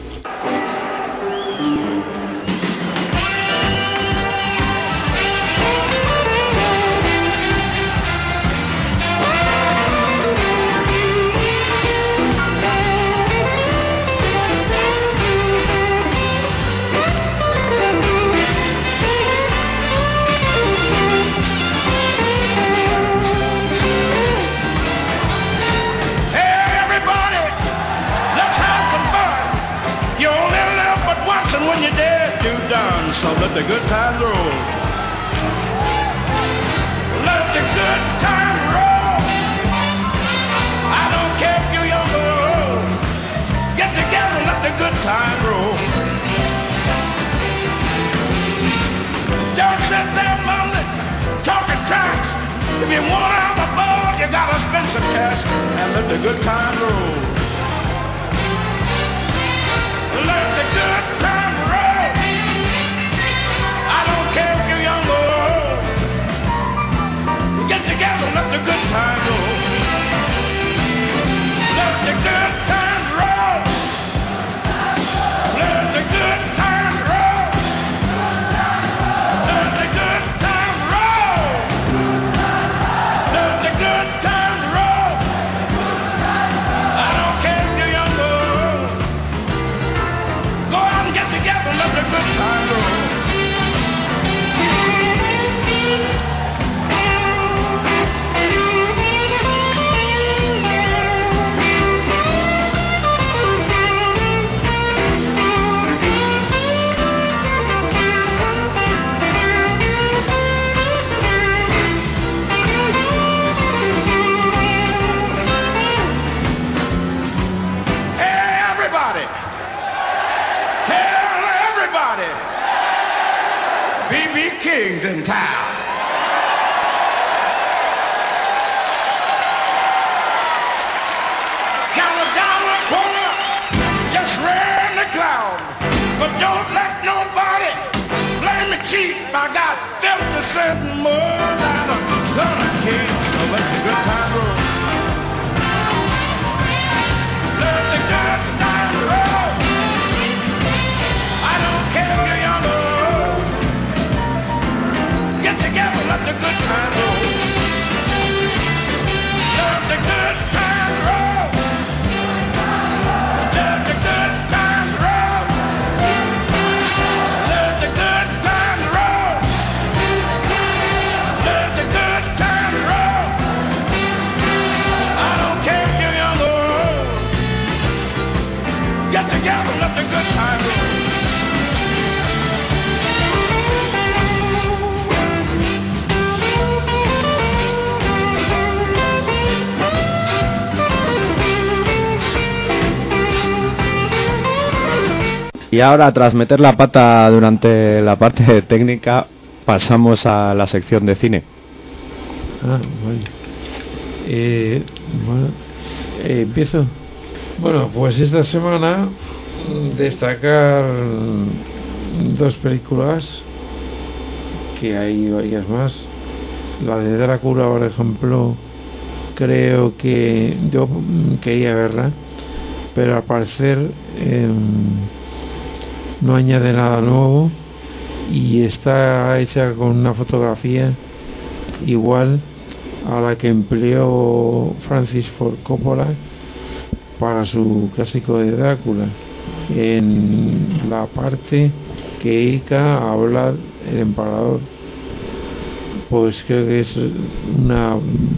So let the good time roll. Let the good time roll. I don't care if you're young or old. Get together, let the good time roll. Don't sit there mumbling, talking tracks. If you want out the ball, you gotta spend some cash and let the good time roll. Let the good time roll. Together, let the good time roll. Let the good time roll. Let the good time roll. Let the good time roll. Let the good time roll. I don't care if you're young or old. Go out and get together, let the good time roll. Kings in town. Got a dollar corner, just ran the cloud. But don't let nobody blame me cheap. I got fifty cents more than a ton of kings. So let the good time roll. Let the good time roll. I don't care if you're young or old. Get together, let the good time roll. Let the good time roll. Let the good time roll. Let the good time roll. Let the good time roll. I don't care if you're young or old. Get together, let the good time roll. Y ahora, tras meter la pata durante la parte técnica, pasamos a la sección de cine. Ah, bueno. Eh, bueno, eh, empiezo. Bueno, pues esta semana destacar dos películas, que hay varias más. La de Drácula, por ejemplo, creo que yo quería verla, pero al parecer eh, no añade nada nuevo y está hecha con una fotografía igual a la que empleó Francis Ford Coppola para su clásico de Drácula, en la parte que dedica a hablar el emperador. Pues creo que es una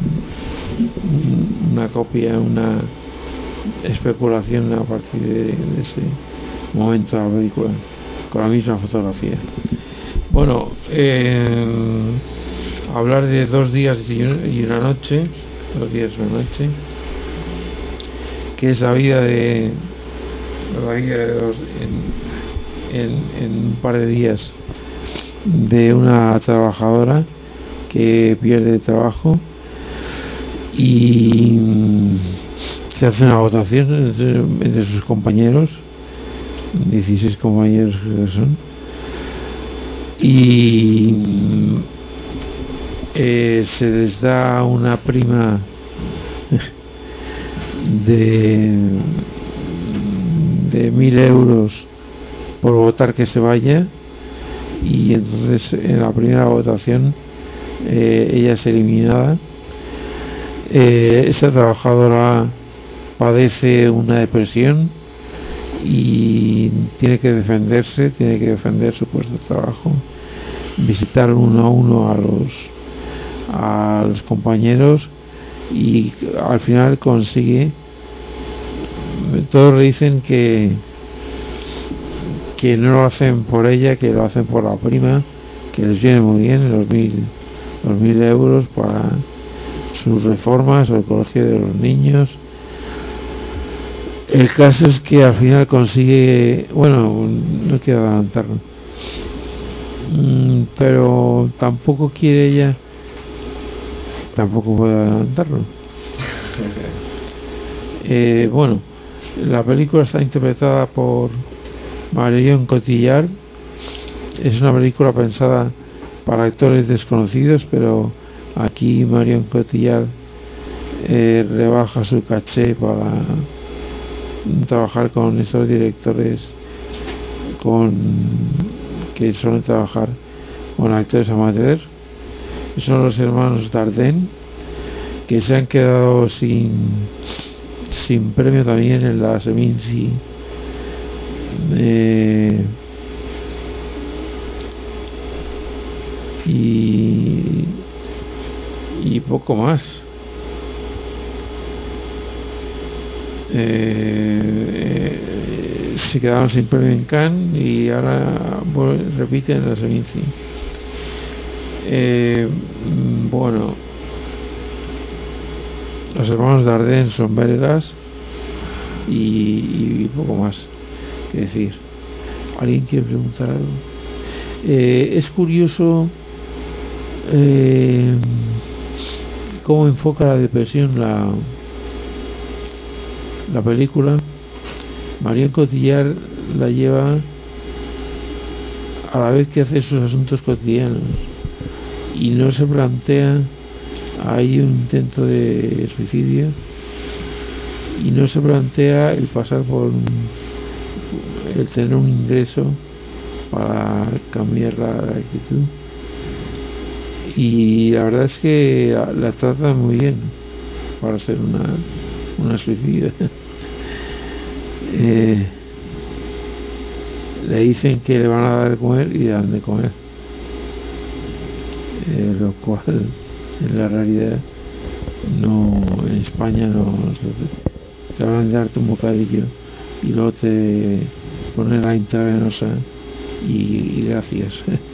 una copia, una especulación a partir de, de ese momento de la película, con la misma fotografía. Bueno, eh, hablar de dos días y una noche, dos días y una noche, que es la vida de la vida de dos en, en, en un par de días de una trabajadora que pierde trabajo y se hace una votación entre, entre sus compañeros, dieciséis compañeros creo que son, y eh, se les da una prima de de mil euros por votar que se vaya, y entonces en la primera votación eh, ella es eliminada. Eh, esta trabajadora padece una depresión y tiene que defenderse, tiene que defender su puesto de trabajo, visitar uno a uno a los a los compañeros, y al final consigue. Todos le dicen que que no lo hacen por ella, que lo hacen por la prima, que les viene muy bien los mil los mil euros para sus reformas o el colegio de los niños. El caso es que al final consigue, bueno, no quiero adelantarlo, mm, pero tampoco quiere ella, tampoco puede adelantarlo. Eh, bueno, la película está interpretada por Marion Cotillard. Es una película pensada para actores desconocidos, pero aquí Marion Cotillard eh, rebaja su caché para trabajar con esos directores con que suelen trabajar con actores amateurs. Son los hermanos Dardenne, que se han quedado sin sin premio también en la Seminci eh, y y poco más. Eh, eh, se quedaron sin premio en Cannes y ahora bueno, repiten la Seminci. Eh, bueno, los hermanos Dardenne son belgas y, y poco más que decir. ¿Alguien quiere preguntar algo? Eh, es curioso eh, cómo enfoca la depresión la la película. Marion Cotillard la lleva a la vez que hace sus asuntos cotidianos y no se plantea. Hay un intento de suicidio y no se plantea el pasar por un, el tener un ingreso para cambiar la actitud, y la verdad es que la, la tratan muy bien para ser una una suicida. eh, le dicen que le van a dar de comer y le dan de comer, eh, lo cual en la realidad no, en España no, no se, te van a darte un bocadillo y luego te ponen la intravenosa y, y gracias.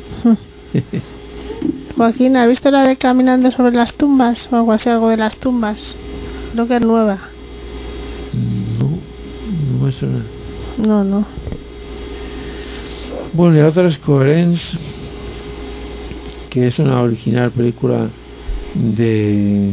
Joaquín, ¿has visto la de Caminando sobre las tumbas o algo así, algo de las tumbas? Creo que es nueva. No, no me suena. No, no. Bueno, y la otra es Coherence, que es una original película de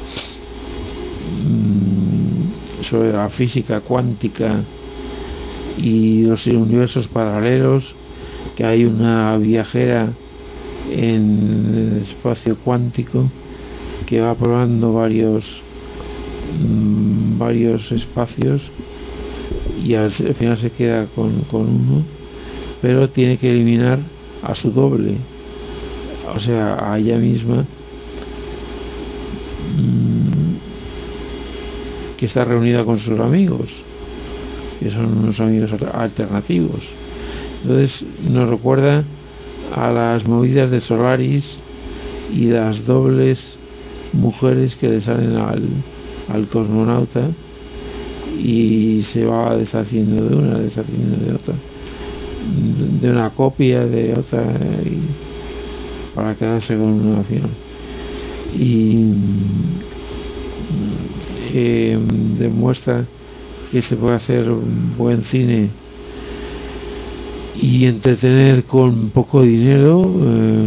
mmm, sobre la física cuántica y los universos paralelos, que hay una viajera en el espacio cuántico que va probando varios mmm, varios espacios y al final se queda con, con uno, pero tiene que eliminar a su doble, o sea, a ella misma, que está reunida con sus amigos, que son unos amigos alternativos. Entonces nos recuerda a las movidas de Solaris y las dobles mujeres que le salen al, al cosmonauta y se va deshaciendo de una, deshaciendo de otra, de una copia de otra, y para quedarse con una final. Y eh, demuestra que se puede hacer un buen cine y entretener con poco dinero.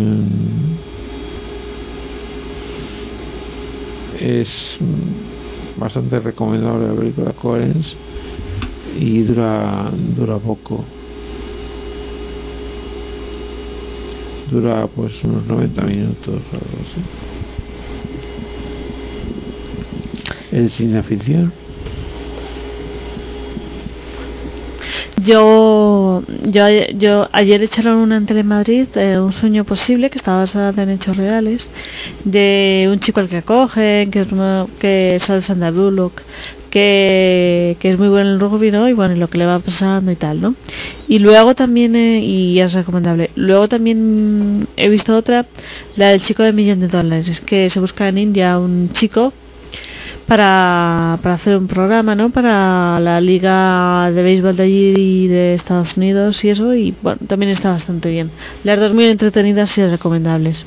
eh, es bastante recomendable la película Coherence, y dura dura poco, dura pues unos noventa minutos o algo así. ¿El cine ficción? Yo, yo, yo ayer echaron una en Telemadrid, eh, Un sueño posible, que está basada en hechos reales, de un chico al que acogen, que es nuevo- que sale Sandra Bullock, que, que es muy bueno en el rugby, ¿no? Y bueno, y lo que le va pasando y tal, ¿no? Y luego también, eh, y es recomendable, luego también he visto otra, la del chico de millón de dólares, es que se busca en India un chico para, para hacer un programa, ¿no? Para la liga de béisbol de allí y de Estados Unidos y eso, y bueno, también está bastante bien. Las dos muy entretenidas y recomendables.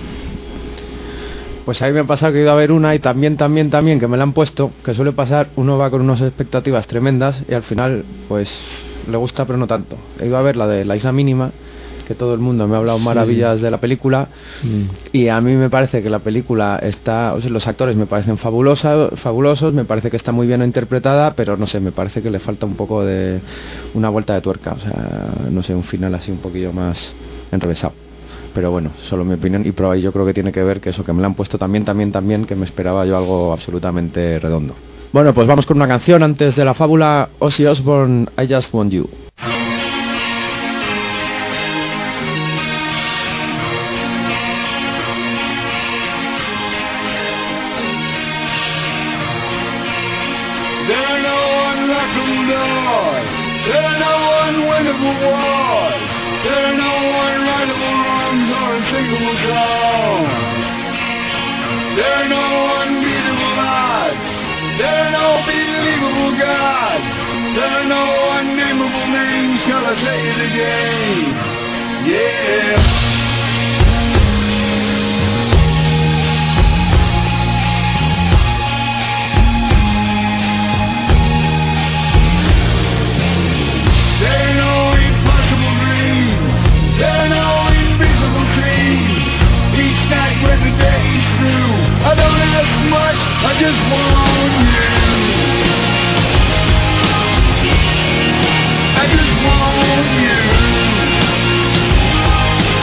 Pues a mí me ha pasado que he ido a ver una y también, también, también, que me la han puesto, que suele pasar, uno va con unas expectativas tremendas y al final, pues, le gusta pero no tanto. He ido a ver la de La Isla Mínima, que todo el mundo me ha hablado Sí. maravillas de la película, Sí. y a mí me parece que la película está, o sea, los actores me parecen fabulosa, fabulosos, me parece que está muy bien interpretada, pero no sé, me parece que le falta un poco de una vuelta de tuerca, o sea, no sé, un final así un poquillo más enrevesado. Pero bueno, solo mi opinión, y por ahí yo creo que tiene que ver que eso, que me la han puesto también, también, también, que me esperaba yo algo absolutamente redondo. Bueno, pues vamos con una canción antes de la fábula. Ozzy Osbourne, I Just Want You. There are no unlockable doors. There are no unwinnable wars. There are no unrightable wrongs or unthinkable calls. There are no unbeatable odds. There are no believable gods. There are no unnameable names. Shall I say it again? Yeah. There are no impossible dreams. There are no invisible dreams. Each night when the day is through, I don't ask much, I just want you. I just want you.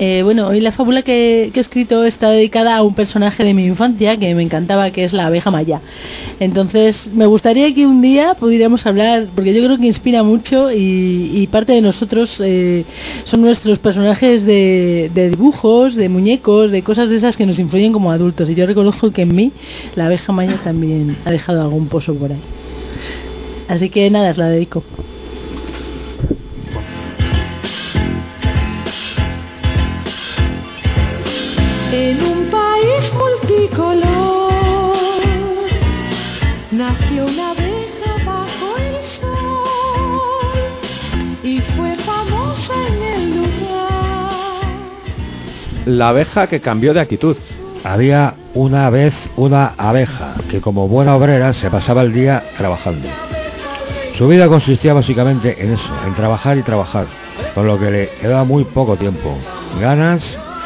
Eh, bueno, hoy la fábula que, que he escrito está dedicada a un personaje de mi infancia que me encantaba, que es la abeja Maya. Entonces, me gustaría que un día pudiéramos hablar, porque yo creo que inspira mucho y, y parte de nosotros eh, son nuestros personajes de, de dibujos, de muñecos, de cosas de esas que nos influyen como adultos. Y yo reconozco que en mí la abeja Maya también ha dejado algún pozo por ahí. Así que nada, os la dedico. En un país multicolor nació una abeja bajo el sol y fue famosa en el lugar. La abeja que cambió de actitud. Había una vez una abeja que, como buena obrera, se pasaba el día trabajando. Su vida consistía básicamente en eso, en trabajar y trabajar, por lo que le quedaba muy poco tiempo, ganas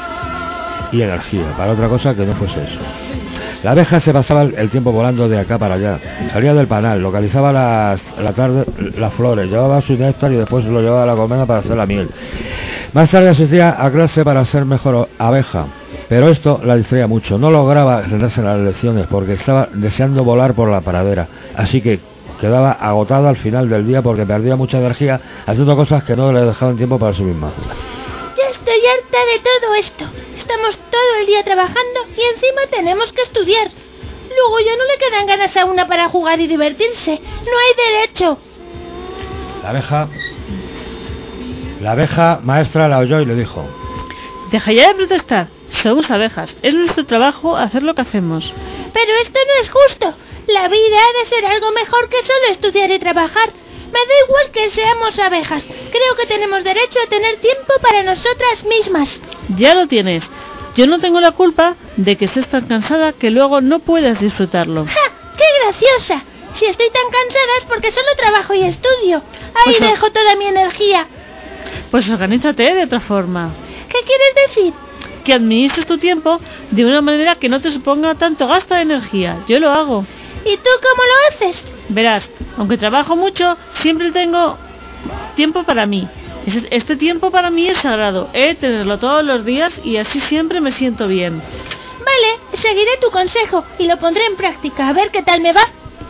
y energía para otra cosa que no fuese eso. La abeja se pasaba el tiempo volando de acá para allá, salía del panal, localizaba las, la tarde, las flores, llevaba su néctar y después lo llevaba a la colmena para hacer la miel. Más tarde asistía a clase para ser mejor abeja, pero esto la distraía mucho, no lograba centrarse en las lecciones porque estaba deseando volar por la pradera, así que quedaba agotada al final del día porque perdía mucha energía haciendo cosas que no le dejaban tiempo para sí misma. Ya estoy harta de todo esto. Estamos todo el día trabajando y encima tenemos que estudiar. Luego ya no le quedan ganas a una para jugar y divertirse. No hay derecho. La abeja... La abeja maestra la oyó y le dijo: Deja ya de protestar. Somos abejas. Es nuestro trabajo hacer lo que hacemos. Pero esto no es justo. La vida ha de ser algo mejor que solo estudiar y trabajar. Me da igual que seamos abejas. Creo que tenemos derecho a tener tiempo para nosotras mismas. Ya lo tienes. Yo no tengo la culpa de que estés tan cansada que luego no puedas disfrutarlo. ¡Ja! ¡Qué graciosa! Si estoy tan cansada es porque solo trabajo y estudio. Ahí Pues, dejo toda mi energía. Pues organízate de otra forma. ¿Qué quieres decir? Que administres tu tiempo de una manera que no te suponga tanto gasto de energía. Yo lo hago. ¿Y tú cómo lo haces? Verás, aunque trabajo mucho, siempre tengo tiempo para mí. Este, este tiempo para mí es sagrado. He de tenerlo todos los días y así siempre me siento bien. Vale, seguiré tu consejo y lo pondré en práctica. A ver qué tal me va.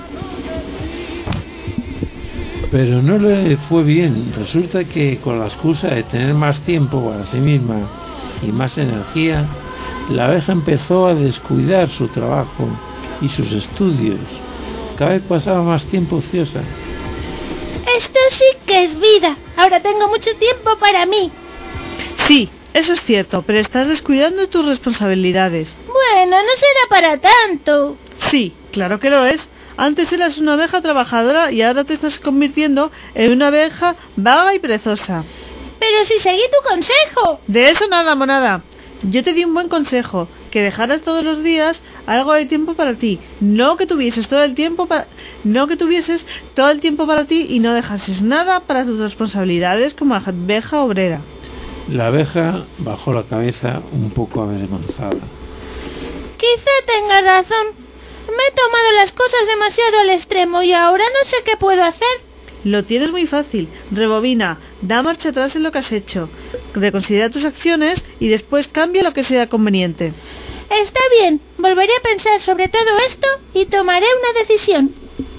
Pero no le fue bien. Resulta que con la excusa de tener más tiempo para sí misma y más energía, la abeja empezó a descuidar su trabajo y sus estudios. Cada vez pasaba más tiempo ociosa. Esto sí que es vida. Ahora tengo mucho tiempo para mí. Sí, eso es cierto, pero estás descuidando tus responsabilidades. Bueno, no será para tanto. Sí, claro que lo es. Antes eras una abeja trabajadora y ahora te estás convirtiendo en una abeja vaga y perezosa. Pero si seguí tu consejo. De eso nada, monada. Yo te di un buen consejo, que dejaras todos los días algo de tiempo para ti, no que tuvieses todo el tiempo para, no que tuvieses todo el tiempo para ti y no dejases nada para tus responsabilidades como abeja obrera. La abeja bajó la cabeza un poco avergonzada. Quizá tenga razón. Me he tomado las cosas demasiado al extremo y ahora no sé qué puedo hacer. Lo tienes muy fácil. Rebobina, da marcha atrás en lo que has hecho, reconsidera tus acciones y después cambia lo que sea conveniente. Está bien, volveré a pensar sobre todo esto y tomaré una decisión.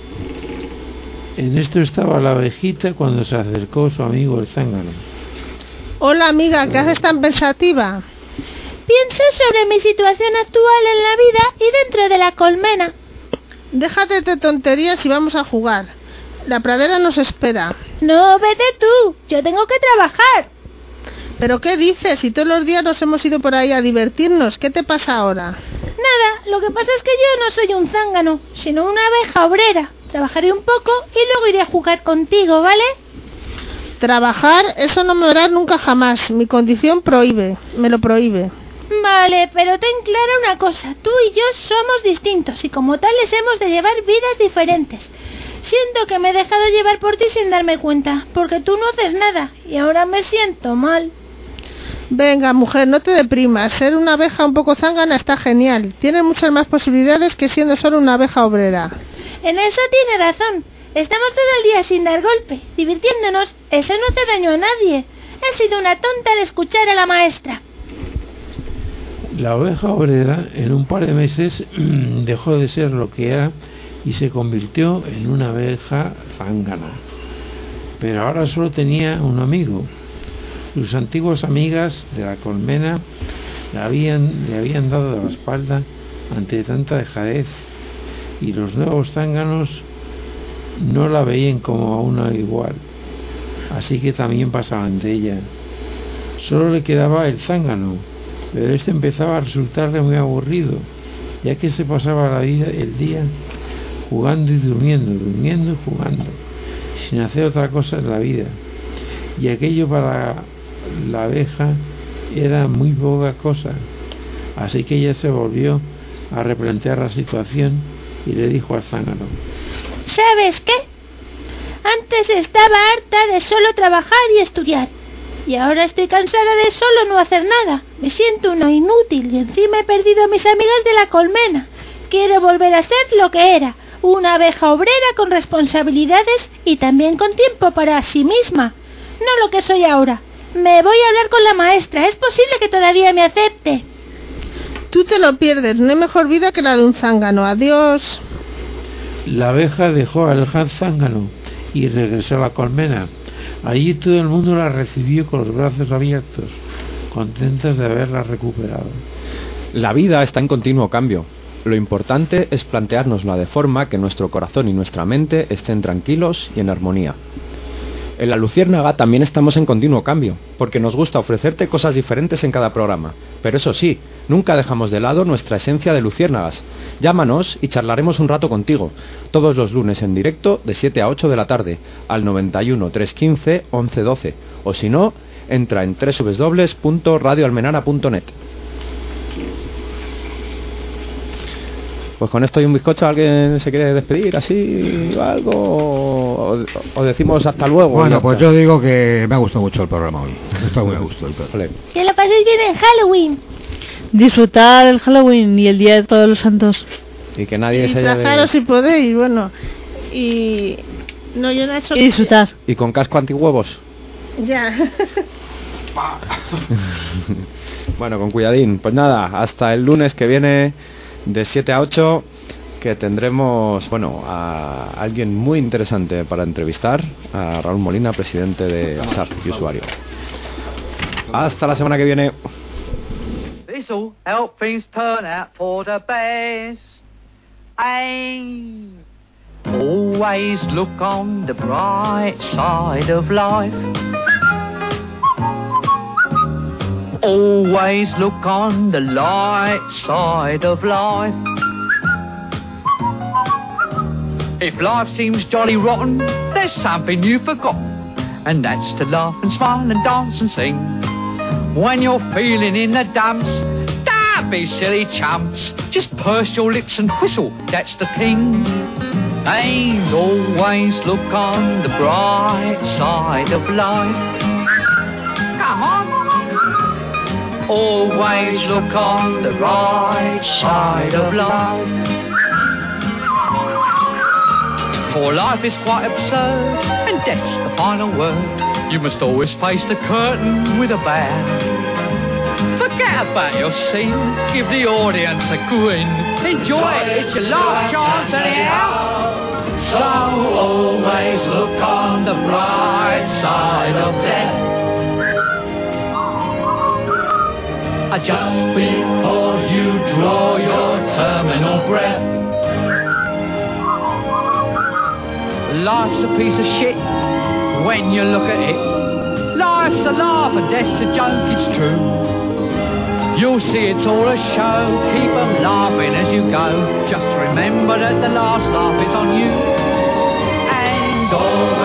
En esto estaba la abejita cuando se acercó su amigo el zángano. Hola amiga, ¿qué haces tan pensativa? Pienso sobre mi situación actual en la vida y dentro de la colmena. Déjate de tonterías y vamos a jugar. La pradera nos espera. No, vete tú. Yo tengo que trabajar. ¿Pero qué dices? Si todos los días nos hemos ido por ahí a divertirnos, ¿qué te pasa ahora? Nada, lo que pasa es que yo no soy un zángano, sino una abeja obrera. Trabajaré un poco y luego iré a jugar contigo, ¿vale? Trabajar, eso no me harás nunca jamás. Mi condición prohíbe, me lo prohíbe. Vale, pero ten clara una cosa. Tú y yo somos distintos y como tales hemos de llevar vidas diferentes. Siento que me he dejado llevar por ti sin darme cuenta, porque tú no haces nada y ahora me siento mal. Venga, mujer, no te deprimas. Ser una abeja un poco zángana está genial. Tienes muchas más posibilidades que siendo solo una abeja obrera. En eso tiene razón. Estamos todo el día sin dar golpe, divirtiéndonos. Eso no hace daño a nadie. He sido una tonta al escuchar a la maestra. La oveja obrera en un par de meses dejó de ser lo que era y se convirtió en una abeja zángana. Pero ahora solo tenía un amigo. Sus antiguas amigas de la colmena le habían, le habían dado la espalda ante tanta dejadez, y los nuevos zánganos no la veían como a una igual, así que también pasaban de ella. Solo le quedaba el zángano, pero este empezaba a resultarle muy aburrido, ya que se pasaba la vida, el día jugando y durmiendo, durmiendo y jugando, sin hacer otra cosa en la vida, y aquello para la abeja era muy poca cosa, así que ella se volvió a replantear la situación y le dijo al zángano: ¿sabes qué? Antes estaba harta de solo trabajar y estudiar, y ahora estoy cansada de solo no hacer nada. Me siento una inútil y encima he perdido a mis amigas de la colmena. Quiero volver a ser lo que era, una abeja obrera con responsabilidades y también con tiempo para sí misma, no lo que soy ahora. Me voy a hablar con la maestra, es posible que todavía me acepte. Tú te lo pierdes, no hay mejor vida que la de un zángano. Adiós. La abeja dejó al zángano y regresó a la colmena. Allí todo el mundo la recibió con los brazos abiertos, contentos de haberla recuperado. La vida está en continuo cambio. Lo importante es planteárnosla de forma que nuestro corazón y nuestra mente estén tranquilos y en armonía. En La Luciérnaga también estamos en continuo cambio, porque nos gusta ofrecerte cosas diferentes en cada programa. Pero eso sí, nunca dejamos de lado nuestra esencia de luciérnagas. Llámanos y charlaremos un rato contigo, todos los lunes en directo de siete a ocho de la tarde, al noventa y uno, trescientos quince, once doce, o si no, entra en doble u doble u doble u punto radio almenara punto net. Pues con esto y un bizcocho, ¿alguien se quiere despedir así o algo? ¿O, o decimos hasta luego? Bueno, pues yo digo que me ha gustado mucho el programa hoy. Está muy a gusto el programa. Que lo paséis bien en Halloween. Disfrutar el Halloween y el Día de Todos los Santos. Y que nadie se haya de... Disfrazaros si podéis, bueno. Y... No, yo no he hecho... Y disfrutar. Y con casco antihuevos. Ya. Bueno, con cuidadín. Pues nada, hasta el lunes que viene... de siete a ocho, que tendremos, bueno, a alguien muy interesante para entrevistar, a Raúl Molina, presidente de ASAR y usuario. Hasta la semana que viene. This'll help things turn out for the best. Aye. Always look on the bright side of life. Always look on the light side of life. If life seems jolly rotten, there's something you've forgotten, and that's to laugh and smile and dance and sing. When you're feeling in the dumps, don't be silly chumps, just purse your lips and whistle, that's the thing. And always look on the bright side of life. Come on. Always look on the right side of life. For life is quite absurd, and death's the final word. You must always face the curtain with a bow. Forget about your scene, give the audience a grin. Enjoy it, it's your last chance anyhow. So always look on the bright side of death. Just before you draw your terminal breath. Life's a piece of shit when you look at it. Life's a laugh and death's a joke, it's true. You'll see it's all a show, keep 'em laughing as you go. Just remember that the last laugh is on you. And all